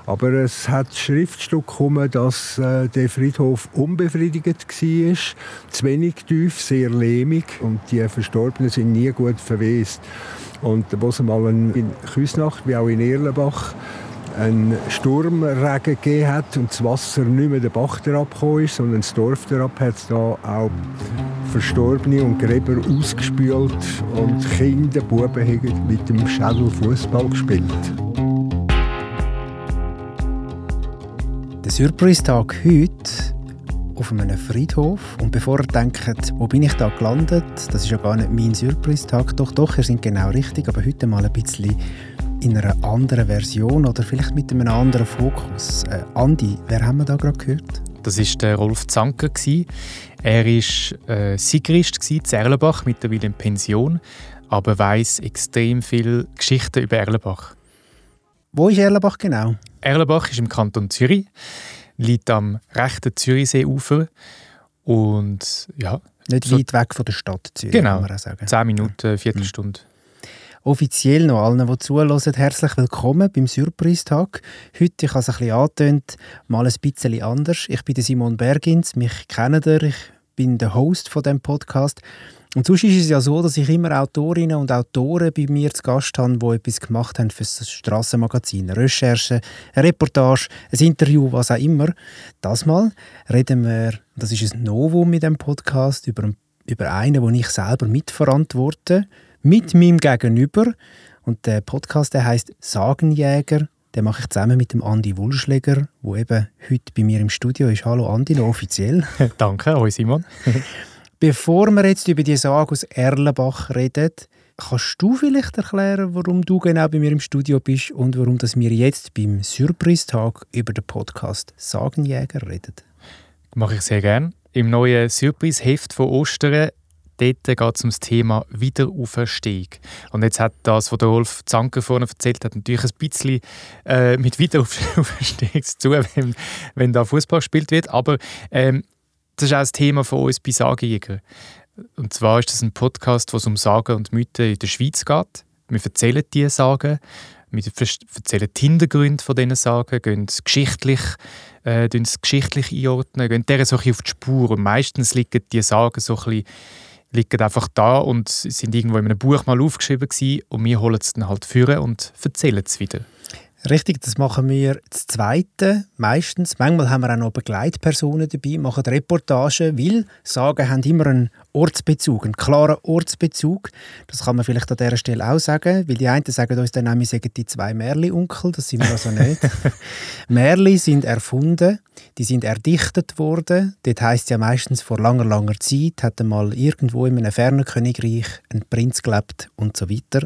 Aber es hat Schriftstücke gekommen, dass der Friedhof unbefriedigt war, zu wenig tief, sehr lehmig und die Verstorbenen sind nie gut verwest. Und wo es mal in Küsnacht, wie auch in Erlenbach, einen Sturmregen gegeben hat und das Wasser nicht mehr den Bach herabgekommen ist, sondern das Dorf herab, hat es da auch Verstorbene und Gräber ausgespült und Kinder, Buben haben mit dem Schädel Fußball gespielt. Der Surprise-Tag heute auf einem Friedhof. Und bevor ihr denkt, wo bin ich da gelandet, das ist ja gar nicht mein Surprise-Tag. Doch, ihr seid genau richtig, aber heute mal ein bisschen in einer anderen Version oder vielleicht mit einem anderen Fokus. Andi, wer haben wir da gerade gehört? Das war der Rolf Zanker. Er war Sigrist in Erlenbach, mittlerweile in Pension, aber weiss extrem viele Geschichten über Erlenbach. Wo ist Erlenbach genau? Erlenbach ist im Kanton Zürich, liegt am rechten Zürichseeufer und ja... Nicht so weit weg von der Stadt Zürich, genau, kann man auch sagen. 10 Minuten, Viertelstunde. Offiziell noch allen, die zuhören, herzlich willkommen beim Surprise-Tag. Heute, ich habe es ein bisschen angetönt, mal ein bisschen anders. Ich bin Simon Bergins, mich kennt ihr, ich bin der Host von diesem Podcast. Und sonst ist es ja so, dass ich immer Autorinnen und Autoren bei mir zu Gast habe, die etwas gemacht haben für das Strassenmagazin. Eine Recherche, eine Reportage, ein Interview, was auch immer. Das Mal reden wir, das ist ein Novum mit dem Podcast, über einen, den ich selber mitverantworte, mit meinem Gegenüber. Und der Podcast heisst «Sagenjäger». Den mache ich zusammen mit dem Andi Wulschläger, der eben heute bei mir im Studio ist. Hallo Andi, noch offiziell. Danke, hoi Simon. Bevor wir jetzt über die Sage aus Erlenbach reden, kannst du vielleicht erklären, warum du genau bei mir im Studio bist und warum dass wir jetzt beim Surprise-Tag über den Podcast «Sagenjäger» reden? Das mache ich sehr gerne. Im neuen Surprise-Heft von Ostern dort geht es um das Thema Wiederauferstehung. Und jetzt hat das, was der Rolf Zanker vorhin erzählt hat, natürlich ein bisschen mit Wiederauferstehung zu tun, wenn da Fußball gespielt wird. Aber das ist auch das Thema von uns bei Sagenjäger. Und zwar ist das ein Podcast, wo es um Sagen und Mythen in der Schweiz geht. Wir erzählen diese Sagen, wir erzählen die Hintergründe von diesen Sagen, gehen es geschichtlich einordnen, gehen deren so ein bisschen auf die Spur. Und meistens liegen diese Sagen so ein bisschen einfach da und sind irgendwo in einem Buch mal aufgeschrieben gewesen, und wir holen es dann halt führen und erzählen es wieder. Richtig, das machen wir das Zweite meistens. Manchmal haben wir auch noch Begleitpersonen dabei, machen Reportagen, weil Sagen haben immer einen Ortsbezug, einen klaren Ortsbezug. Das kann man vielleicht an dieser Stelle auch sagen, weil die einen sagen uns dann auch, wir sagen die 2 Märli-Onkel, das sind wir also nicht. Märli sind erfunden, die sind erdichtet worden. Dort heisst es ja meistens, vor langer, langer Zeit hat einmal irgendwo in einem fernen Königreich ein Prinz gelebt und so weiter.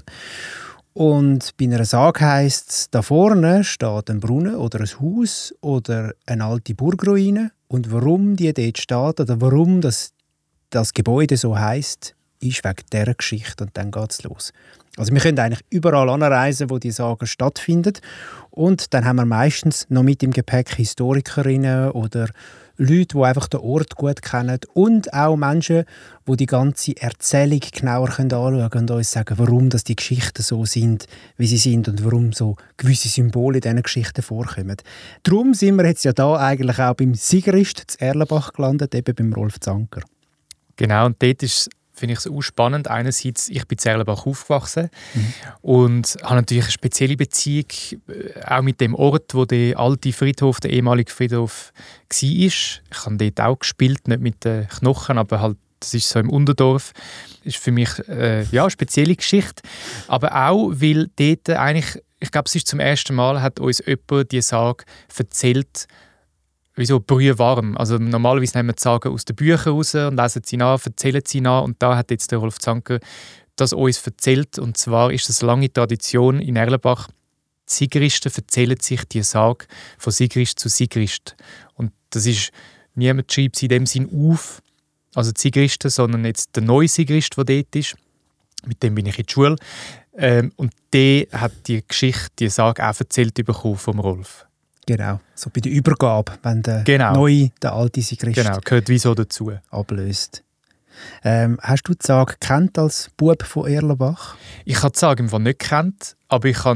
Und bei einer Sage heisst es, da vorne steht ein Brunnen oder ein Haus oder eine alte Burgruine. Und warum die dort steht oder warum das Gebäude so heisst, ist wegen dieser Geschichte. Und dann geht es los. Also wir können eigentlich überall anreisen, wo die Sagen stattfinden. Und dann haben wir meistens noch mit im Gepäck Historikerinnen oder Leute, die einfach den Ort gut kennen und auch Menschen, die die ganze Erzählung genauer anschauen können und uns sagen, warum das die Geschichten so sind, wie sie sind und warum so gewisse Symbole in diesen Geschichten vorkommen. Darum sind wir jetzt ja da eigentlich auch beim Sigrist zu Erlenbach gelandet, eben beim Rolf Zanker. Genau, und dort finde ich es auch spannend. Einerseits, ich bin in Erlenbach aufgewachsen und habe natürlich eine spezielle Beziehung auch mit dem Ort, wo der alte Friedhof, der ehemalige Friedhof war. Ich habe dort auch gespielt, nicht mit den Knochen, aber halt, das ist so im Unterdorf. Das ist für mich eine spezielle Geschichte. Aber auch, weil dort eigentlich, ich glaube, es ist zum ersten Mal, hat uns jemand die Sage erzählt, wieso brühwarm. Also normalerweise nehmen wir die Sagen aus den Büchern raus und lesen sie nach, erzählen sie nach. Und da hat jetzt der Rolf Zanker das uns erzählt. Und zwar ist es eine lange Tradition in Erlenbach. Die Sigristen erzählen sich die Sage von Sigrist zu Sigrist. Und das ist, niemand schreibt sie in dem Sinn auf, also die Sigristen, sondern jetzt der neue Sigrist, der dort ist. Mit dem bin ich in der Schule. Und der hat die Geschichte, die Sage auch erzählt bekommen vom Rolf. Genau, so bei der Übergabe, wenn der neue, der alte Sigrist gehört wie so dazu. Ablöst. Hast du die Sage gekannt als Bub von Erlenbach? Ich habe die Sage im Fall nicht gekannt, aber ich habe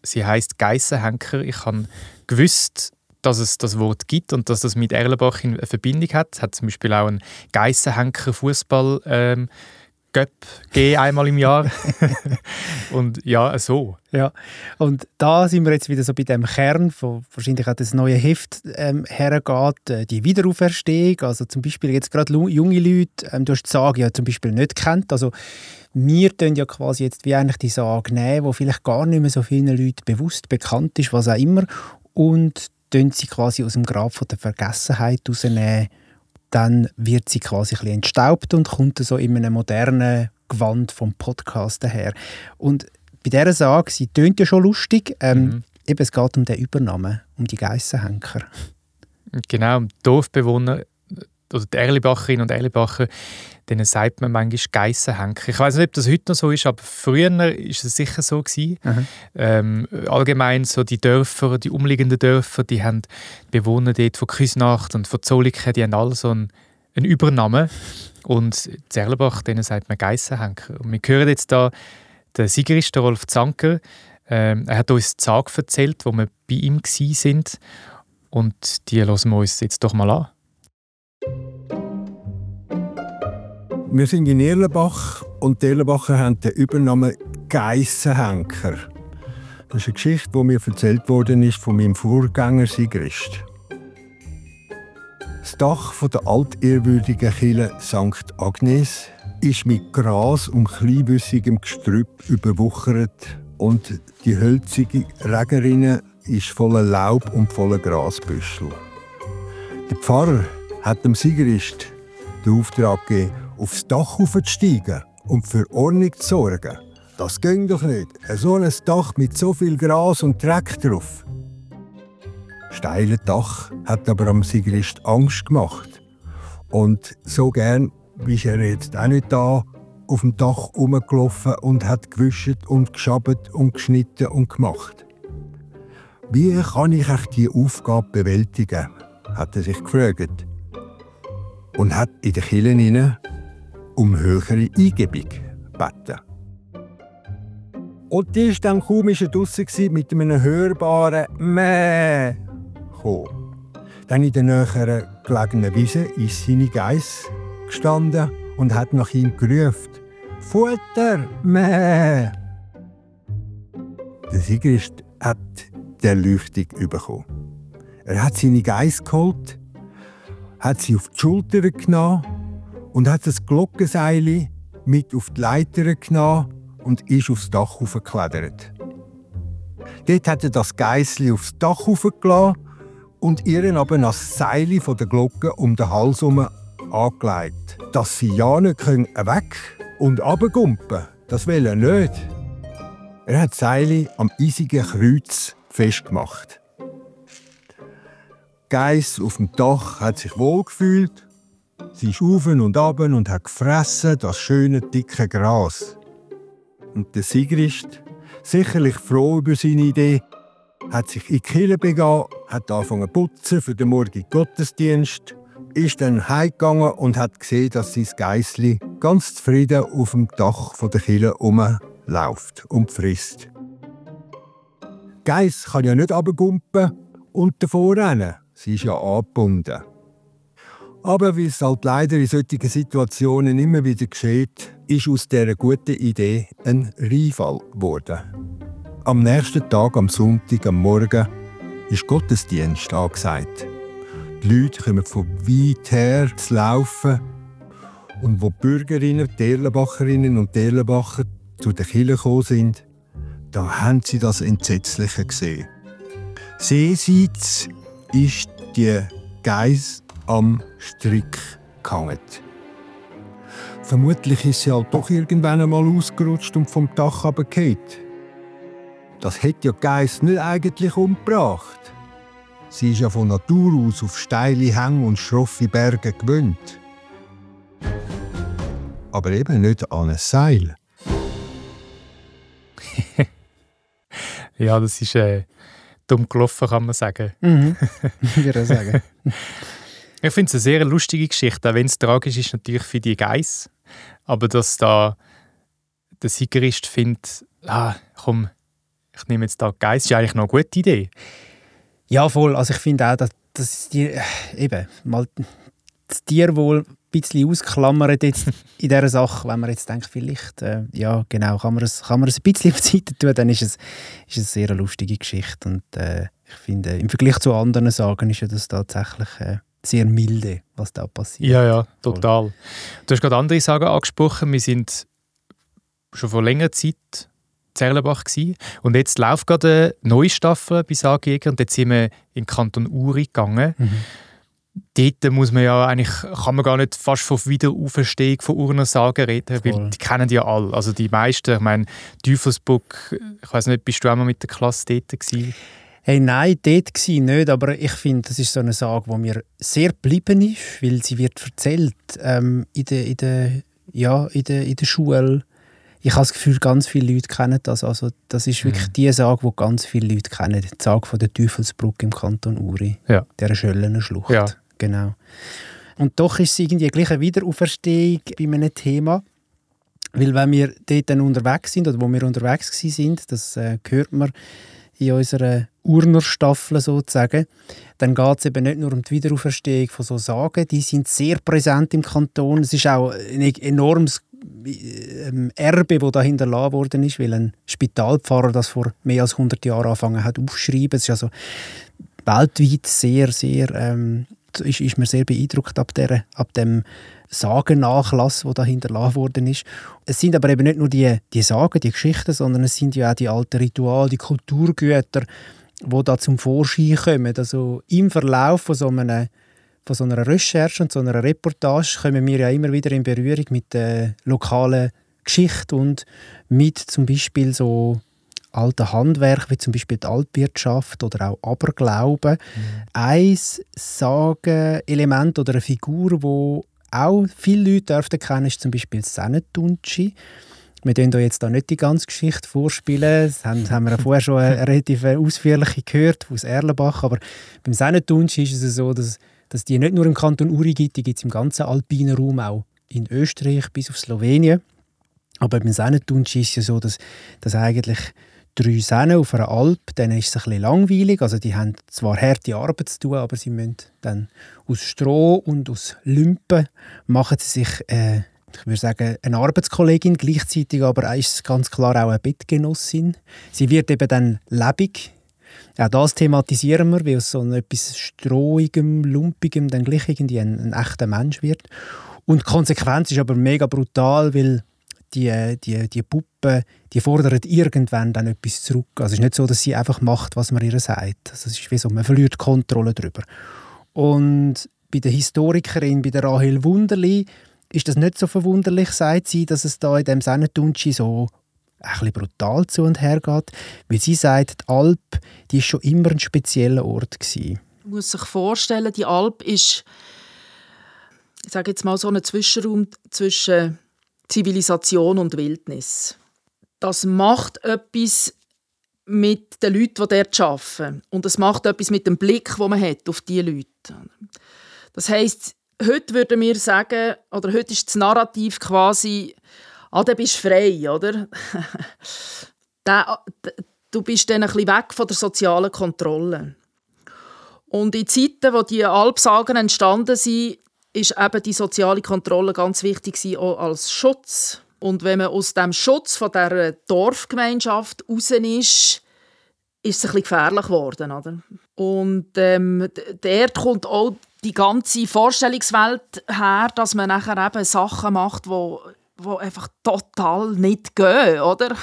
Sie heisst Geissenhenker. Ich habe gewusst, dass es das Wort gibt und dass das mit Erlenbach eine Verbindung hat. Es hat zum Beispiel auch einen Geissenhenker-Fußball Göpp geben, einmal im Jahr. Und ja, so. Ja, und da sind wir jetzt wieder so bei dem Kern, wo wahrscheinlich auch das neue Heft hergeht, die Wiederauferstehung. Also zum Beispiel jetzt gerade junge Leute, du hast die Sage ja zum Beispiel nicht kennt. Also wir tun ja quasi jetzt wie eigentlich die Sage nehmen, die vielleicht gar nicht mehr so vielen Leuten bewusst bekannt ist, was auch immer, und tun sie quasi aus dem Grab von der Vergessenheit rausnehmen. Dann wird sie quasi ein bisschen entstaubt und kommt so in einem modernen Gewand vom Podcast daher. Und bei dieser Sage, sie tönt ja schon lustig, eben, es geht um den Übernamen, um die Geissenhenker. Genau, Dorfbewohner oder die Erlibacherinnen und Erlibacher, denen sagt man manchmal Geissenhenker. Ich weiß nicht, ob das heute noch so ist, aber früher war es sicher so gewesen. Allgemein so die Dörfer, die umliegenden Dörfer, die haben Bewohner dort von Küsnacht und von Zolliken, die haben alle so einen Übernamen. Und in Erlenbach, denen sagt man Geissenhenker. Und wir hören jetzt da den Sigrist, Rolf Zanker. Er hat uns die Sage erzählt, wo wir bei ihm waren. Und die hören wir uns jetzt doch mal an. Wir sind in Erlenbach und die Erlenbacher haben den Übernamen Geissenhenker. Das ist eine Geschichte, die mir erzählt worden ist von meinem Vorgänger Sigrist. Das Dach der altehrwürdigen Kirche St. Agnes ist mit Gras und kleinwüssigem Gestrüpp überwuchert und die hölzige Regenrinne ist voller Laub und voller Grasbüschel. Der Pfarrer hat dem Sigrist den Auftrag gegeben, aufs Dach aufzusteigen und für Ordnung zu sorgen. Das ging doch nicht. So ein Dach mit so viel Gras und Dreck drauf. Das steile Dach hat aber am Sigrist Angst gemacht. Und so gern ist er jetzt auch nicht da auf dem Dach herumgelaufen und hat gewischt und geschabt und geschnitten und gemacht. Wie kann ich diese Aufgabe bewältigen, hat er sich gefragt. Und hat in der Kirche um höhere Eingebung gebeten. Und die war dann kaum draussen mit einem hörbaren «Mäh» gekommen. Dann in der näheren gelegenen Wiese ist seine Geiss gestanden und hat nach ihm gerufen «Futter, Mäh!». Der Sigrist hat die Erleuchtung bekommen. Er hat seine Geiss geholt, hat sie auf die Schulter genommen und hat das Glockenseil mit auf die Leiter genommen und ist aufs Dach hochgeklettert. Dort hat er das Geissli aufs Dach hochgelassen und ihr aber das Seil von der Glocke um den Hals herum angelegt, dass sie ja nicht weg und runtergumpen. Das will er nicht. Er hat das Seil am eisigen Kreuz festgemacht. Die Geiss auf dem Dach hat sich wohlgefühlt. Sie ist auf und ab und hat gefressen das schöne, dicke Gras. Und der Sigrist, sicherlich froh über seine Idee, hat sich in die Kirche begeben, hat angefangen zu putzen für den morgigen Gottesdienst, ist dann heimgegangen und hat gesehen, dass sein Geissli ganz zufrieden auf dem Dach der Kirche rumläuft und frisst. Die Geiss kann ja nicht runtergumpen und davor rennen. Sie ist ja angebunden. Aber wie es halt leider in solchen Situationen immer wieder geschieht, ist aus dieser guten Idee ein Reinfall geworden. Am nächsten Tag, am Sonntag, am Morgen, ist Gottesdienst angesagt. Die Leute kommen von weit her zu laufen. Und wo die Bürgerinnen, die Erlenbacherinnen und die Erlenbacher zu der Kirche gekommen sind, da haben sie das Entsetzliche gesehen. Seeseits ist die Geiss am Strick gehangen. Vermutlich ist sie halt doch irgendwann einmal ausgerutscht und vom Dach runtergefallen. Das hätte ja die Geiss nicht eigentlich umgebracht. Sie ist ja von Natur aus auf steile Hänge und schroffe Berge gewöhnt. Aber eben nicht an ein Seil. Ja, das ist dumm gelaufen, kann man sagen. Ich würde sagen. Ich finde es eine sehr lustige Geschichte, auch wenn es tragisch ist natürlich für die Geiss. Aber dass da der Sigrist findet, komm, ich nehme jetzt da die Geiss, ist eigentlich noch eine gute Idee. Ja, voll. Also ich finde auch, dass das eben mal das Tierwohl ein bisschen ausklammert jetzt in dieser Sache, wenn man jetzt denkt, vielleicht, ja genau, kann man es ein bisschen auf die Seite tun, dann ist es eine sehr lustige Geschichte. Und ich finde, im Vergleich zu anderen Sagen ist ja das tatsächlich sehr milde, was da passiert. Ja, total. Du hast gerade andere Sagen angesprochen. Wir sind schon vor längerer Zeit in Zerlenbach gewesen. Und jetzt läuft gerade eine neue Staffel bei Sagjäger und jetzt sind wir in den Kanton Uri gegangen. Dort muss man ja eigentlich, kann man gar nicht fast von Wiederauferstehung von Urner Sagen reden, weil die kennen die ja alle. Also die meisten, ich meine, Teufelsburg, ich weiß nicht, bist du auch mal mit der Klasse dort gewesen? Hey, nein, dort war nicht, aber ich finde, das ist so eine Sage, die mir sehr geblieben ist, weil sie wird erzählt in der Schule. Ich habe das Gefühl, ganz viele Leute kennen das. Also, das ist wirklich die Sage, die ganz viele Leute kennen. Die Sage von der Teufelsbrücke im Kanton Uri. Ja. Der Schöllener Schlucht. Ja. Genau. Und doch ist es irgendwie gleich eine Wiederauferstehung bei einem Thema. Weil wenn wir dort dann unterwegs sind, oder wo wir unterwegs waren, das hört man in unserer Urner Staffel sozusagen, dann geht es eben nicht nur um die Wiederauferstehung von so Sagen, die sind sehr präsent im Kanton. Es ist auch ein enormes Erbe, das da hinterlassen worden ist, weil ein Spitalpfarrer das vor mehr als 100 Jahren angefangen hat aufzuschreiben. Es ist also weltweit sehr, sehr, ist mir sehr beeindruckt ab dem Sagennachlass, der da hinterlassen worden ist. Es sind aber eben nicht nur die Sagen, die Geschichten, sondern es sind ja auch die alten Rituale, die Kulturgüter, die da zum Vorschein kommen. Also im Verlauf von so einer Recherche und so einer Reportage kommen wir ja immer wieder in Berührung mit der lokalen Geschichte und mit zum Beispiel so alten Handwerk, wie zum Beispiel die Alpwirtschaft oder auch Aberglauben. Ein Sagenelement oder eine Figur, die auch viele Leute dürften kennen, ist zum Beispiel das Sennetuntschi. Wir werden jetzt da nicht die ganze Geschichte vorspielen. Das haben wir ja vorher schon eine relativ ausführliche gehört aus Erlenbach. Aber beim Sennetuntschi ist es so, dass die nicht nur im Kanton Uri gibt, die gibt es im ganzen alpinen Raum, auch in Österreich bis auf Slowenien. Aber beim Sennetuntschi ist es ja so, dass eigentlich 3 Sennen auf einer Alp, dann ist es ein bisschen langweilig. Also die haben zwar harte Arbeit zu tun, aber sie müssen dann aus Stroh und aus Lümpen machen sie sich, ich würde sagen, eine Arbeitskollegin, gleichzeitig aber ist ganz klar auch eine Bettgenossin. Sie wird eben dann lebendig. Auch das thematisieren wir, weil aus so etwas Strohigem, Lumpigem dann gleich irgendwie ein echter Mensch wird. Und die Konsequenz ist aber mega brutal, weil die Puppe, die fordert irgendwann dann etwas zurück. Also es ist nicht so, dass sie einfach macht, was man ihr sagt. Also es ist wie so, man verliert die Kontrolle darüber. Und bei der Historikerin, bei der Rahel Wunderli, ist das nicht so verwunderlich, sagt sie, dass es da in dem Sennetuntschi so ein bisschen brutal zu und her geht. Weil sie sagt, die Alp, die ist schon immer ein spezieller Ort gewesen. Man muss sich vorstellen, die Alp ist, ich sage jetzt mal, so ein Zwischenraum zwischen Zivilisation und Wildnis. Das macht etwas mit den Leuten, die dort arbeiten. Und es macht etwas mit dem Blick, den man hat auf diese Leute. Das heisst, heute würden wir sagen, oder heute ist das Narrativ quasi, du bist frei, oder? Du bist dann ein bisschen weg von der sozialen Kontrolle. Und in Zeiten, wo die Alpsagen entstanden sind, ist eben die soziale Kontrolle ganz wichtig auch als Schutz. Und wenn man aus dem Schutz von dieser Dorfgemeinschaft raus ist es ein bisschen gefährlich geworden. Oder? Und dort kommt auch die ganze Vorstellungswelt her, dass man nachher eben Sachen macht, die einfach total nicht gehen, oder?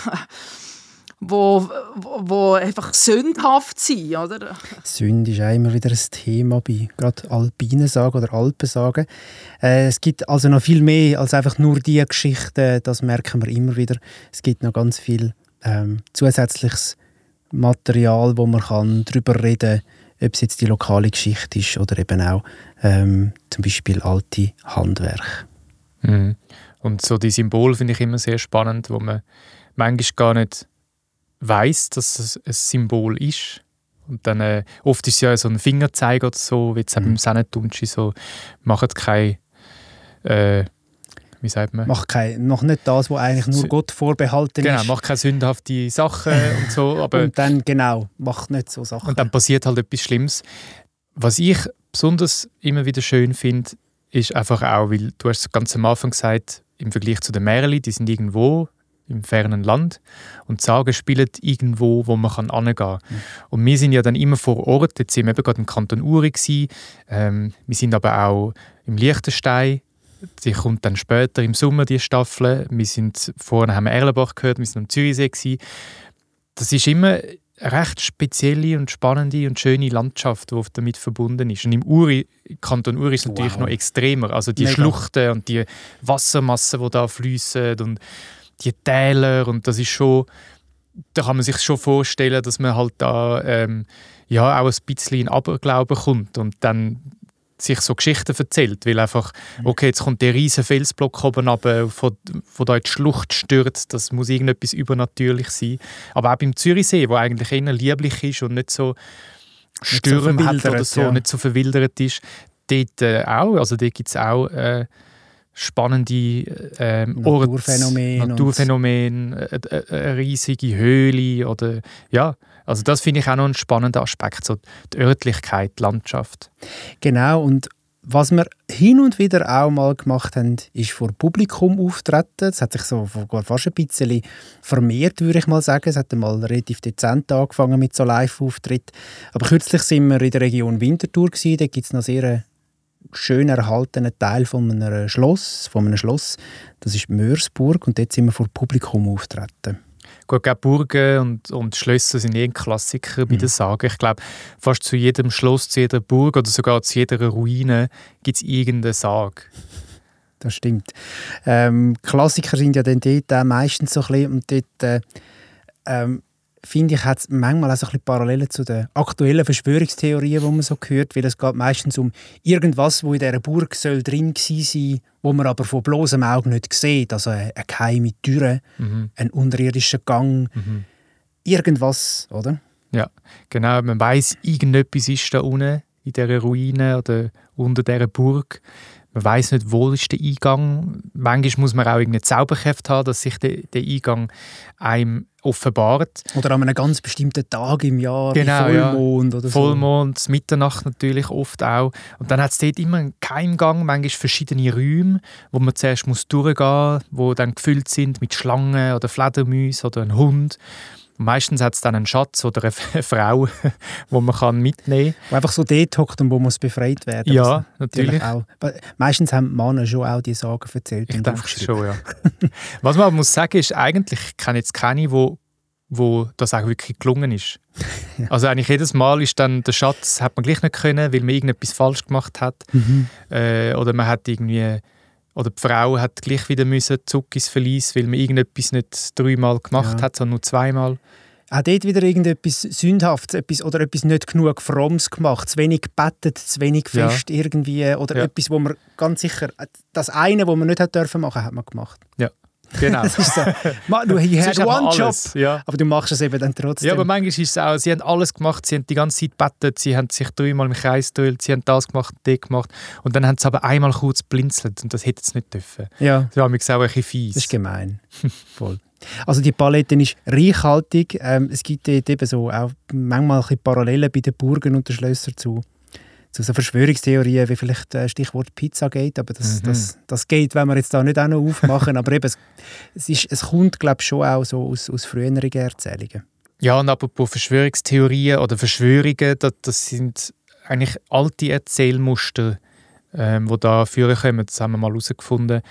Wo einfach sündhaft sind, oder? Sünde ist auch immer wieder ein Thema bei gerade alpinen Sagen oder Alpensagen. Es gibt also noch viel mehr als einfach nur diese Geschichten, das merken wir immer wieder. Es gibt noch ganz viel zusätzliches Material, wo man darüber reden kann, ob es jetzt die lokale Geschichte ist oder eben auch zum Beispiel alte Handwerk. Mhm. Und so die Symbole finde ich immer sehr spannend, wo man manchmal gar nicht weiss, dass es ein Symbol ist. Und dann oft ist es ja so ein Fingerzeig oder so, wie jetzt beim Sennetuntschi so, macht keine wie sagt man? Noch nicht das, was eigentlich nur Gott vorbehalten ist. Genau, macht keine sündhafte Sachen und so. Aber und dann, macht nicht so Sachen. Und dann passiert halt etwas Schlimmes. Was ich besonders immer wieder schön finde, ist einfach auch, weil du hast ganz am Anfang gesagt, im Vergleich zu den Märchen, die sind irgendwo im fernen Land und die Sagen spielen irgendwo, wo man hingehen kann. Und wir sind ja dann immer vor Ort, jetzt sind wir eben gerade im Kanton Uri gewesen, wir sind aber auch im Liechtenstein, die kommt dann später im Sommer, die Staffel. Vorhin haben wir Erlenbach gehört, wir sind am Zürichsee gewesen. Das ist immer eine recht spezielle und spannende und schöne Landschaft, die damit verbunden ist. Und im Kanton Uri ist es natürlich noch extremer. Also die Schluchten und die Wassermassen, die da fließen und die Täler. Und das ist schon, da kann man sich schon vorstellen, dass man halt da auch ein bisschen in Aberglauben kommt und dann sich so Geschichten erzählt, weil einfach, okay, jetzt kommt der riesen Felsblock oben runter, wo da in die Schlucht stürzt, das muss irgendetwas übernatürlich sein. Aber auch beim Zürichsee, wo eigentlich eher lieblich ist und nicht so Stürme hat oder so, nicht so verwildert ist, dort auch, also dort gibt es auch spannende Naturphänomene, eine riesige Höhle oder ja. Also das finde ich auch noch einen spannenden Aspekt, so die Örtlichkeit, die Landschaft. Genau, und was wir hin und wieder auch mal gemacht haben, ist vor Publikum auftreten. Das hat sich so fast ein bisschen vermehrt, würde ich mal sagen. Es hat mal relativ dezent angefangen mit so Live-Auftritt. Aber kürzlich sind wir in der Region Winterthur gewesen. Da gibt es noch sehr einen schön erhaltenen Teil von einem Schloss. Das ist Mörsburg und dort sind wir vor Publikum auftreten. Gut, Burgen und Schlösser sind ein Klassiker bei den Sagen. Ich glaube, fast zu jedem Schloss, zu jeder Burg oder sogar zu jeder Ruine gibt es irgendeine Sage. Das stimmt. Klassiker sind ja dann dort auch meistens so ein bisschen, und dort finde ich, hat es manchmal auch so ein bisschen Parallelen zu den aktuellen Verschwörungstheorien, die man so hört, weil es geht meistens um irgendwas, wo in dieser Burg soll drin gewesen sein, wo man aber von bloßem Auge nicht sieht. Also eine geheime Tür, ein unterirdischer Gang, irgendwas, oder? Ja, genau. Man weiss, irgendetwas ist da unten in dieser Ruine oder unter dieser Burg. Man weiss nicht, wo ist der Eingang. Manchmal muss man auch irgendeine Zauberkraft haben, dass sich der Eingang einem offenbart. Oder an einem ganz bestimmten Tag im Jahr, genau, wie Vollmond oder so. Vollmond, Mitternacht natürlich oft auch. Und dann hat es dort immer einen Geheimgang, manchmal verschiedene Räume, wo man zuerst durchgehen muss, die dann gefüllt sind mit Schlangen oder Fledermäusen oder einem Hund. Und meistens hat es dann einen Schatz oder eine Frau, die man mitnehmen kann. Die einfach so dort hockt und wo muss befreit werden. Ja, natürlich. Auch. Meistens haben die Männer schon auch die Sagen erzählt. Ich denke schon, ja. Was man aber muss sagen ist, eigentlich kenne ich jetzt keine, wo das auch wirklich gelungen ist. Ja. Also eigentlich jedes Mal ist dann der Schatz, hat man gleich nicht können, weil man irgendetwas falsch gemacht hat. Oder man hat irgendwie... Oder die Frau hat gleich wieder zurück ins Verlies, weil man irgendetwas nicht 3-mal gemacht hat, sondern nur 2-mal. Auch dort wieder irgendetwas Sündhaftes oder etwas nicht genug Frommes gemacht, zu wenig gebetet, zu wenig fest irgendwie. Oder etwas, wo man ganz sicher, das eine, was man nicht hat dürfen machen, hat man gemacht. Ja, genau. Das ist so, du had one job, ja. Aber du machst es eben dann trotzdem. Ja, aber manchmal ist es auch, sie haben alles gemacht, sie haben die ganze Zeit gebetet, sie haben sich 3-mal im Kreis gedreht, sie haben das gemacht, das gemacht und dann haben sie aber einmal kurz blinzelt und das hätten sie nicht dürfen. Ja. Das war mir auch ein bisschen fies. Das ist gemein. Voll. Also die Palette ist reichhaltig. Es gibt dort eben so auch manchmal ein bisschen Parallelen bei den Burgen und den Schlössern zu so Verschwörungstheorien, wie vielleicht Stichwort Pizzagate, aber das geht, wenn wir jetzt da nicht auch noch aufmachen, aber eben, es kommt, glaube ich, schon auch so aus früheren Erzählungen. Ja, und apropos Verschwörungstheorien oder Verschwörungen, das sind eigentlich alte Erzählmuster, die da führen kommen, das haben wir mal herausgefunden,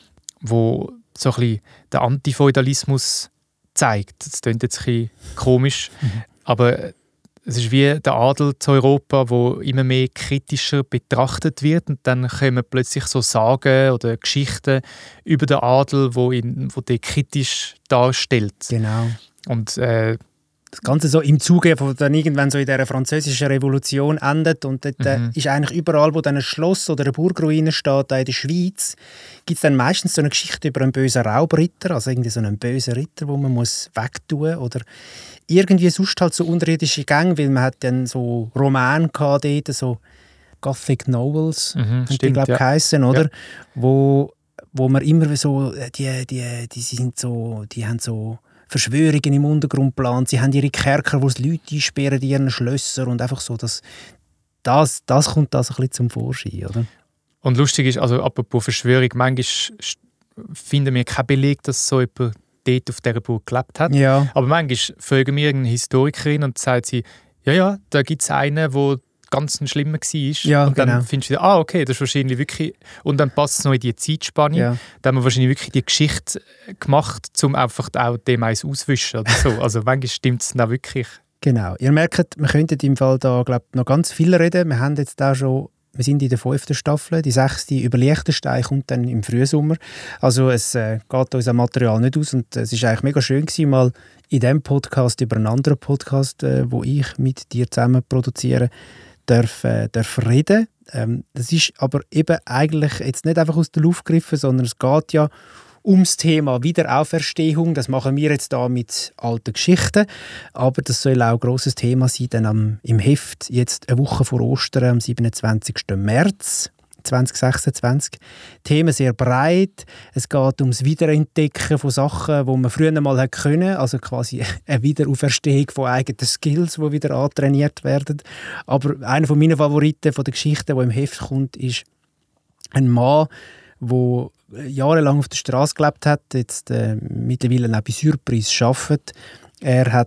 wo so ein bisschen den Antifeudalismus zeigt. Das klingt jetzt ein bisschen komisch, aber es ist wie der Adel zu Europa, wo immer mehr kritischer betrachtet wird und dann kommen plötzlich so Sagen oder Geschichten über den Adel, wo der kritisch darstellt. Genau. Und das Ganze so im Zuge, wo dann irgendwann so in der französischen Revolution endet und dort ist eigentlich überall, wo dann ein Schloss oder eine Burgruine steht, in der Schweiz, gibt es dann meistens so eine Geschichte über einen bösen Raubritter, also irgendwie so einen bösen Ritter, den man muss wegtun oder irgendwie sonst halt so unterirdische Gänge, weil man hat dann so Romane gehabt dort, so Gothic Novels, die glaube ich heissen, oder? Ja. Wo wo man immer so, die haben so Verschwörungen im Untergrund geplant, sie haben ihre Kerker, wo sie Leute einsperren in ihren Schlössern und einfach so, das kommt das ein bisschen zum Vorschein, oder? Und lustig ist, also apropos Verschwörung, manchmal finden wir keinen Beleg, dass so jemand dort auf dieser Burg gelebt hat. Ja. Aber manchmal fragen wir irgendeine Historikerin und sagt sie, ja, da gibt es einen, der ganz ein Schlimmer war. Ja, und dann genau. findest du, okay, das ist wahrscheinlich wirklich... Und dann passt es noch in die Zeitspanne. Ja. Da haben wir wahrscheinlich wirklich die Geschichte gemacht, um einfach auch dem eins auszuwischen oder so. Also manchmal stimmt es dann wirklich. Genau. Ihr merkt, wir könnten im Fall da noch ganz viel reden. Wir sind in der 5. Staffel, die 6. über Liechtenstein kommt dann im Frühsommer. Also es geht uns am Material nicht aus und es ist eigentlich mega schön gewesen, mal in diesem Podcast über einen anderen Podcast, wo ich mit dir zusammen produziere, darf reden. Das ist aber eben eigentlich jetzt nicht einfach aus der Luft gegriffen, sondern es geht ja ums Thema Wiederauferstehung. Das machen wir jetzt da mit alten Geschichten. Aber das soll auch ein grosses Thema sein, dann im Heft, jetzt eine Woche vor Ostern, am 27. März 2026. Themen sehr breit. Es geht ums Wiederentdecken von Sachen, die man früher mal können. Also quasi eine Wiederauferstehung von eigenen Skills, die wieder antrainiert werden. Aber einer von meinen Favoriten von der Geschichte, die im Heft kommt, ist ein Mann, der jahrelang auf der Straße gelebt hat, jetzt mittlerweile auch bei Surprise arbeitet. Er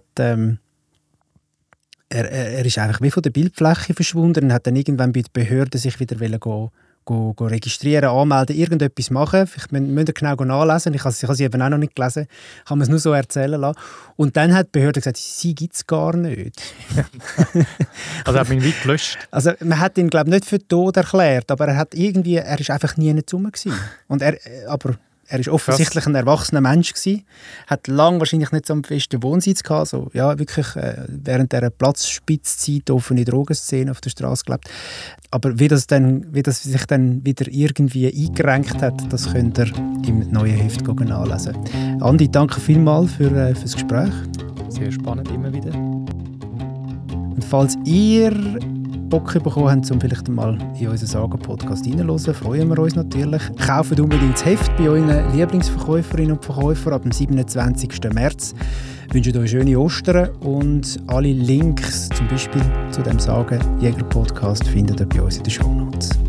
ist einfach wie von der Bildfläche verschwunden und hat dann irgendwann bei den Behörden sich wieder registrieren, anmelden, irgendetwas machen. Ich müsste genau nachlesen. Ich habe sie eben auch noch nicht gelesen. Ich habe es nur so erzählen lassen. Und dann hat die Behörde gesagt, sie gibt es gar nicht. Also hat man ihn weit gelöscht? Also man hat ihn, glaube ich, nicht für tot erklärt, aber er ist einfach nie nicht rum gewesen. Aber er war offensichtlich ein erwachsener Mensch gewesen, hat lange wahrscheinlich nicht so einen festen Wohnsitz gehabt, so, ja, wirklich während dieser Platzspitzzeit offene Drogenszene auf der Straße gelebt. Aber wie das sich dann wieder irgendwie eingerenkt hat, das könnt ihr im neuen Heft nachlesen. Andi, danke vielmals für das Gespräch. Sehr spannend immer wieder. Und falls ihr Bock bekommen habt, um vielleicht mal in unseren Sagen-Podcast reinzuhören, freuen wir uns natürlich. Kauft unbedingt das Heft bei euren Lieblingsverkäuferinnen und Verkäufern ab dem 27. März. Ich wünsche euch schöne Ostern und alle Links, zum Beispiel zu dem Sagen-Jäger-Podcast, findet ihr bei uns in den Shownotes.